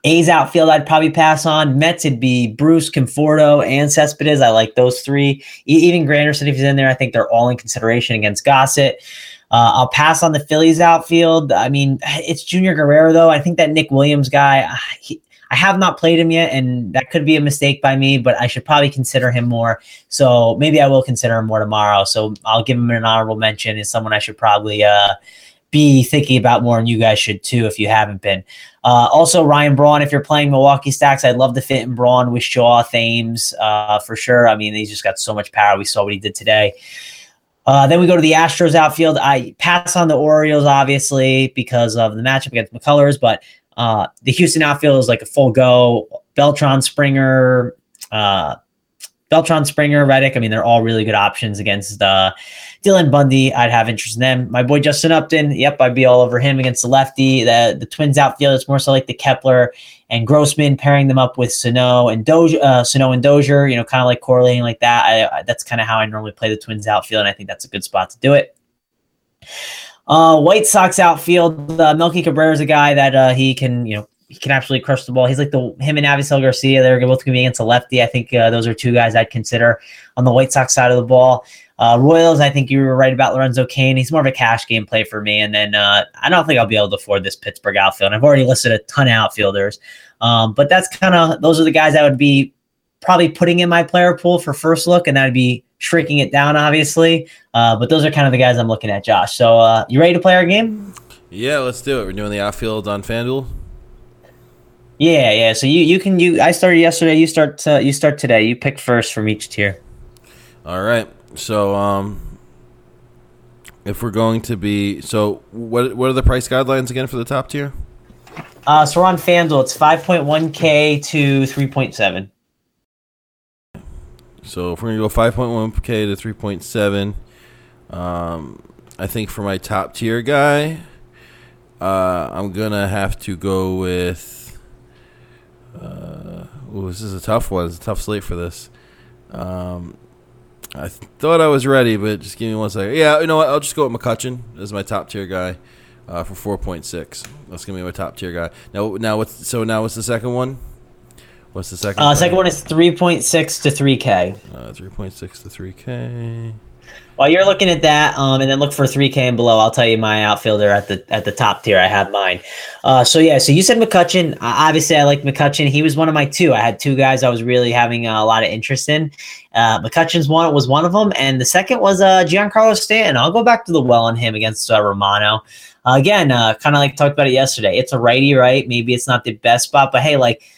A's outfield, I'd probably pass on. Mets, it'd be Bruce, Conforto, and Cespedes. I like those three. Even Granderson, if he's in there, I think they're all in consideration against Gossett. I'll pass on the Phillies outfield. I mean, it's Junior Guerrero, though. I think that Nick Williams guy, I have not played him yet, and that could be a mistake by me, but I should probably consider him more. So maybe I will consider him more tomorrow. So I'll give him an honorable mention as someone I should probably be thinking about more, and you guys should too if you haven't been. Also, Ryan Braun, if you're playing Milwaukee stacks, I'd love to fit in Braun with Shaw, Thames for sure. I mean, he's just got so much power. We saw what he did today. Then we go to the Astros outfield. I pass on the Orioles, obviously, because of the matchup against McCullers, but the Houston outfield is like a full go. Beltran, Springer, Reddick. I mean, they're all really good options against Dylan Bundy. I'd have interest in them. My boy Justin Upton. Yep, I'd be all over him against the lefty. The Twins outfield is more so like the Kepler and Grossman, pairing them up with Sano and Dozier. Kind of like correlating like that. That's kind of how I normally play the Twins outfield, and I think that's a good spot to do it. White Sox outfield. Melky Cabrera is a guy that he can absolutely crush the ball. He's like him and Avisel Garcia. They're both going to be against a lefty. I think those are two guys I'd consider on the White Sox side of the ball. Royals, I think you were right about Lorenzo Cain. He's more of a cash game play for me. And then I don't think I'll be able to afford this Pittsburgh outfield. I've already listed a ton of outfielders. But that's those are the guys I would be probably putting in my player pool for first look, and that would be shrinking it down, obviously. But those are kind of the guys I'm looking at, Josh. So you ready to play our game? Yeah, let's do it. We're doing the outfield on FanDuel. Yeah. So I started yesterday. You start today. You pick first from each tier. All right. So if we're going to be what are the price guidelines again for the top tier? So we're on FanDuel. It's 5.1K to 3.7. So if we're gonna go 5.1K to 3.7, I think for my top tier guy, I'm gonna have to go with. This is a tough one. It's a tough slate for this. I thought I was ready, but just give me 1 second. Yeah, you know what? I'll just go with McCutchen as my top tier guy for 4.6. That's gonna be my top tier guy. Now what's the second one? What's the second? Second one is 3.6 to 3K. 3.6 to 3K. While you're looking at that, and then look for 3K and below, I'll tell you my outfielder at the top tier. I have mine. So you said McCutchen. Obviously, I like McCutchen. He was one of my two. I had two guys I was really having a lot of interest in. McCutchen's was one of them, and the second was Giancarlo Stanton. I'll go back to the well on him against Romano. Again, kind of like talked about it yesterday. It's a righty, right? Maybe it's not the best spot, but hey,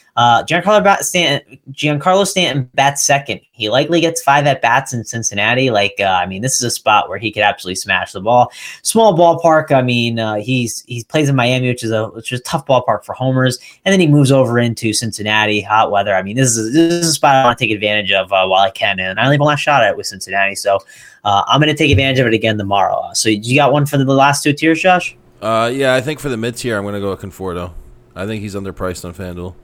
Giancarlo Stanton bats second. He likely gets 5 at bats in Cincinnati. This is a spot where he could absolutely smash the ball. Small ballpark. He plays in Miami, which is a tough ballpark for homers, and then he moves over into Cincinnati, hot weather. This is a spot I want to take advantage of while I can, and I only have one last shot at it with Cincinnati, so I'm going to take advantage of it again tomorrow. So you got one for the last two tiers, Josh? Yeah, I think for the mid tier, I'm going to go with Conforto. I think he's underpriced on FanDuel.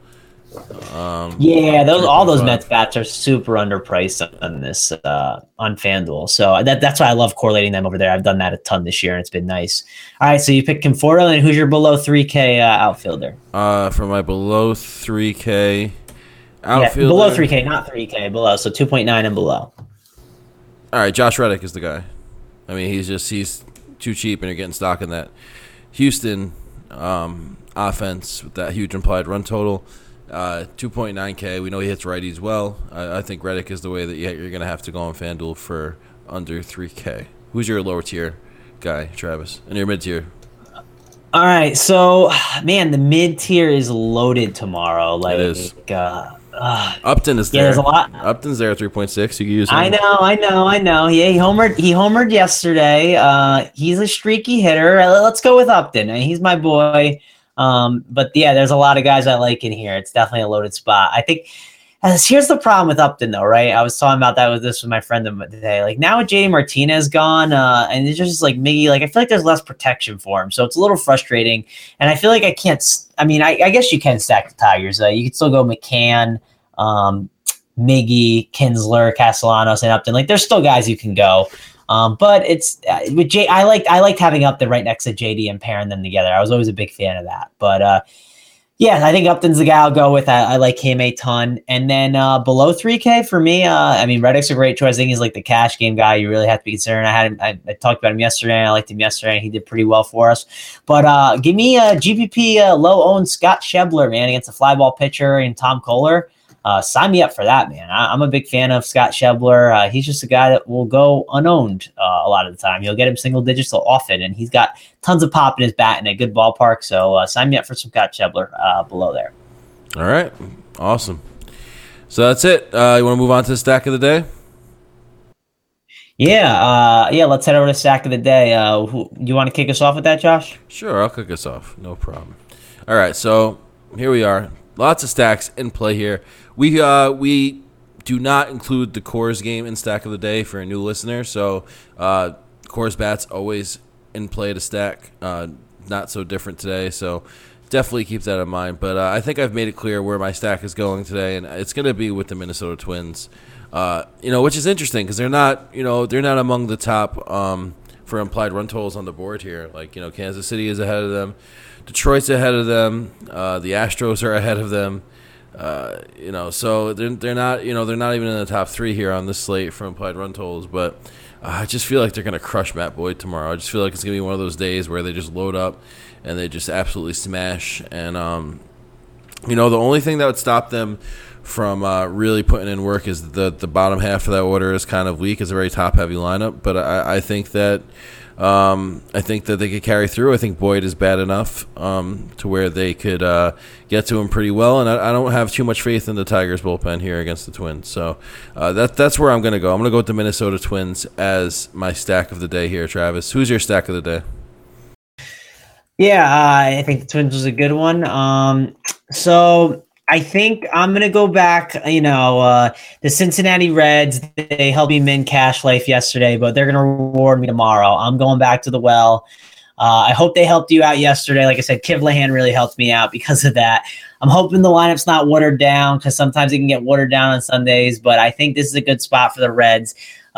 All those Mets bats are super underpriced on this on FanDuel. So that's why I love correlating them over there. I've done that a ton this year, and it's been nice. All right, so you pick Conforto, and who's your below 3K outfielder? For my below 3K outfielder, below 3K, not 3K, below. So 2.9 and below. All right, Josh Reddick is the guy. He's too cheap, and you're getting stock in that Houston offense with that huge implied run total. 2.9K. We know he hits righties well. I think Reddick is the way that you're going to have to go on FanDuel for under 3K. Who's your lower tier guy, Travis? And your mid tier? All right. So, man, the mid tier is loaded tomorrow. It is. Upton is there. Yeah, there's a lot. Upton's there at 3.6. You can use him. I know. Yeah, he homered yesterday. He's a streaky hitter. Let's go with Upton. He's my boy. But yeah, there's a lot of guys I like in here. It's definitely a loaded spot. I think here's the problem with Upton though, right? I was talking about that with my friend today. Now with JD Martinez gone, and it's just Miggy, I feel like there's less protection for him. So it's a little frustrating. And I feel like I can't, I guess you can stack the Tigers. You could still go McCann, Miggy, Kinsler, Castellanos, and Upton. There's still guys you can go. But it's with I liked having Upton right next to JD and pairing them together. I was always a big fan of that. But Yeah, I think Upton's the guy I'll go with. I like him a ton. And then below 3K for me, I mean, Reddick's a great choice. I think he's like the cash game guy you really have to be considering. I had him, I talked about him yesterday. I liked him yesterday. And he did pretty well for us. But give me a GPP low-owned Scott Schebler, man, against a fly ball pitcher and Tom Kohler. Sign me up for that, man. I'm a big fan of Scott Schebler. He's just a guy that will go unowned a lot of the time. You'll get him single digits so often, and he's got tons of pop in his bat in a good ballpark. So sign me up for some Scott Schebler below there. All right. Awesome. So that's it. You want to move on to the stack of the day? Yeah. Let's head over to stack of the day. You want to kick us off with that, Josh? Sure, I'll kick us off. No problem. All right, so here we are. Lots of stacks in play here. We do not include the Coors game in stack of the day for a new listener. So Coors bats always in play to stack. Not so different today. So definitely keep that in mind. But I think I've made it clear where my stack is going today, and it's going to be with the Minnesota Twins. Which is interesting because they're not among the top for implied run totals on the board here. Like, Kansas City is ahead of them, Detroit's ahead of them, the Astros are ahead of them. So they're not even in the top three here on this slate for implied run totals. But I just feel like they're going to crush Matt Boyd tomorrow. I just feel like it's going to be one of those days where they just load up and they just absolutely smash. And the only thing that would stop them from really putting in work is the bottom half of that order is kind of weak. It's a very top heavy lineup, but I think that they could carry through. I think Boyd is bad enough to where they could get to him pretty well, and I don't have too much faith in the Tigers bullpen here against the Twins. So that's where I'm going to go. I'm going to go with the Minnesota Twins as my stack of the day here. Travis, who's your stack of the day? Yeah, I think the Twins was a good one. So I think I'm going to go back, the Cincinnati Reds, they helped me min cash life yesterday, but they're going to reward me tomorrow. I'm going back to the well. I hope they helped you out yesterday. Like I said, Kivlahan really helped me out because of that. I'm hoping the lineup's not watered down because sometimes it can get watered down on Sundays, but I think this is a good spot for the Reds.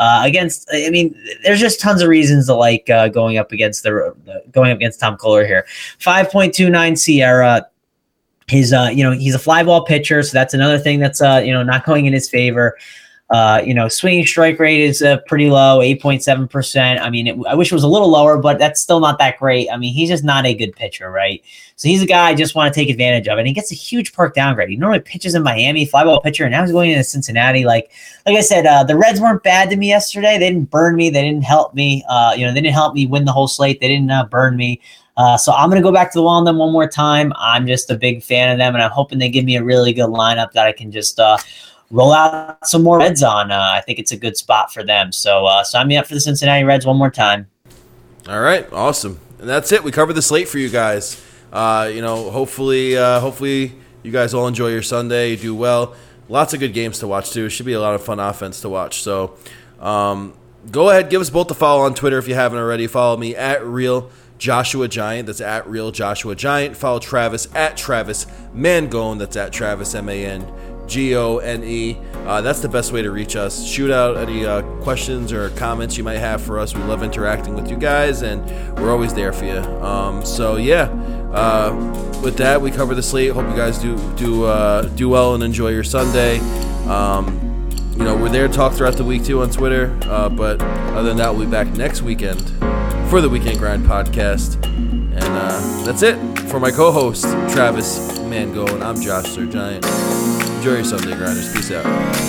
There's just tons of reasons to like going up against Tom Kohler here. 5.29 Sierra. He's a fly ball pitcher, so that's another thing that's not going in his favor. Swinging strike rate is pretty low, 8.7%. I mean, I wish it was a little lower, but that's still not that great. I mean, he's just not a good pitcher, right? So he's a guy I just want to take advantage of, and he gets a huge perk downgrade. He normally pitches in Miami, fly ball pitcher, and now he's going into Cincinnati. Like I said, the Reds weren't bad to me yesterday. They didn't burn me. They didn't help me. They didn't help me win the whole slate. They didn't burn me. So I'm going to go back to the well on them one more time. I'm just a big fan of them, and I'm hoping they give me a really good lineup that I can just roll out some more Reds on. I think it's a good spot for them. So sign me up for the Cincinnati Reds one more time. All right, awesome. And that's it. We covered the slate for you guys. Hopefully you guys all enjoy your Sunday. You do well. Lots of good games to watch, too. It should be a lot of fun offense to watch. So go ahead, give us both a follow on Twitter if you haven't already. Follow me at Real Joshua Giant. That's at Real Joshua Giant. Follow Travis at Travis Mangone. That's at Travis Mangone. That's the best way to reach us. Shoot out any questions or comments you might have for us. We love interacting with you guys, and we're always there for you. With that, we cover the slate. Hope you guys do well and enjoy your Sunday. We're there to talk throughout the week too on Twitter. But other than that, we'll be back next weekend for the Weekend Grind podcast. And that's it. For my co-host, Travis Mangone, I'm Josh Sir Giant. Enjoy your Sunday, Grinders. Peace out.